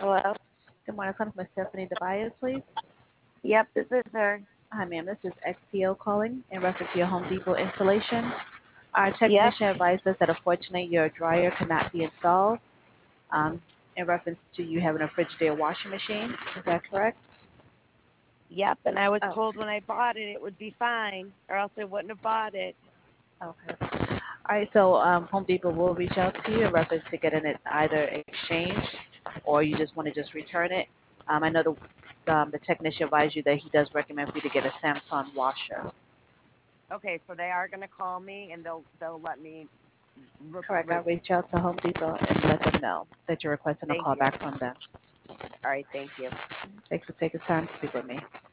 Hello? Good morning. Calling from Stephanie Tobias, please. Yep, this is her. Hi, ma'am. This is XPO calling in reference to your Home Depot installation. Our Yep, technician advised us that unfortunately your dryer cannot be installed in reference to you having a Frigidaire washing machine. Is that correct? yep. And I was Oh, told when I bought it it would be fine, or else I wouldn't have bought it. okay. All right, so Home Depot will reach out to you in reference to getting it either exchanged or you just want to just return it. I know the technician advised you that he does recommend for you to get a Samsung washer. Okay, so they are gonna call me and they'll let me. Correct. I'll reach out to Home Depot and let them know that you're requesting a Thank call you. back from them. All right, thank you. Thanks for taking time to speak with me.